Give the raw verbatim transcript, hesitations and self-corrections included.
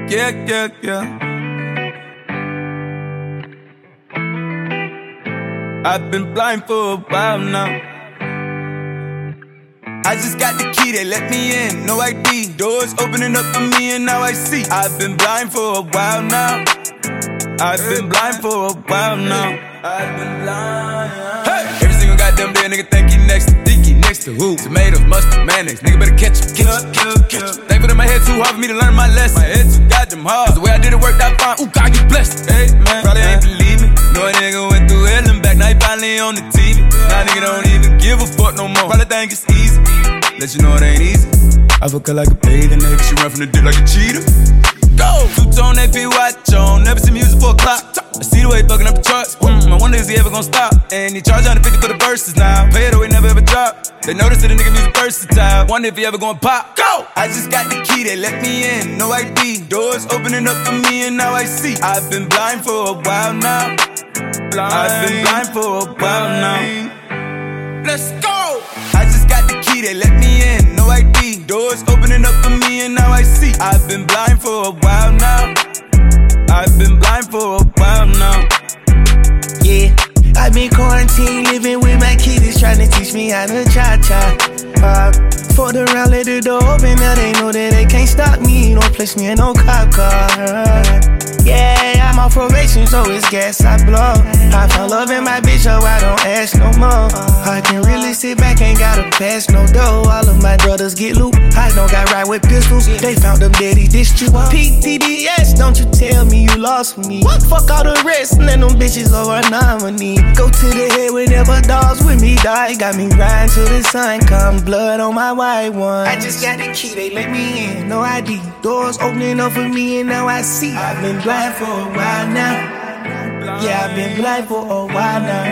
Yeah, yeah, yeah. I've been blind for a while now. I just got the key, they let me in, no I D. Doors opening up for me and now I see. I've been blind for a while now. I've been blind for a while now. I've been blind. Hey! Every single goddamn day, nigga think he next to, think he next to who? Tomatoes, mustard, mayonnaise, nigga better catch him, catch him, catch him, catch him. Thankful that my head too hard for me to learn my lesson. My head too goddamn hard, cause the way I did it worked out fine. Ooh, God, you blessed. Hey, man, probably ain't believe me. No a nigga went through hell and back, now he finally on the T V. Now nigga don't even give a fuck no more. Probably think it's easy, let you know it ain't easy. I fuck her like a bathing nigga, she run from the dick like a cheetah. Go! Two-tone A P watch on, never see music for a clock. I see the way he fucking up the charts. Mm, I wonder is he ever gonna stop? And he charge one hundred fifty for the verses now. Play it away, never ever drop. They notice that the nigga music versatile. Wonder if he ever gonna pop. Go! I just got the key, they let me in, no I D. Doors opening up for me and now I see. I've been blind for a while now. Blind. I've been blind for a while now. Let's go! I just got the key, they let me in, no I D. Doors opening up for me and now I see. I've been blind for a while now. I've been blind for a while now. Yeah, I've been quarantined, living with my kids, trying to teach me how to cha-cha. Uh, fucked around, let the door open, now they know that they can't stop me. Don't place me in no cop car. Uh, yeah, I'm on probation, so it's gas I blow. I found love in my bitch, so I don't ask no more. I can really sit back, ain't gotta pass no dough. All of my brothers get loot, I don't got right with pistols. They found them daddy dissed you. P T D S, don't you tell me you lost me. What? Fuck all the rest, and then them bitches over a nominee. Go to the head whenever dogs with me die. Got me riding till the sun come, blood on my white one. I just got the key, they let me in, no I D. Doors opening up for me and now I see. I've been blind for a while now. Yeah, I've been blind for a while now.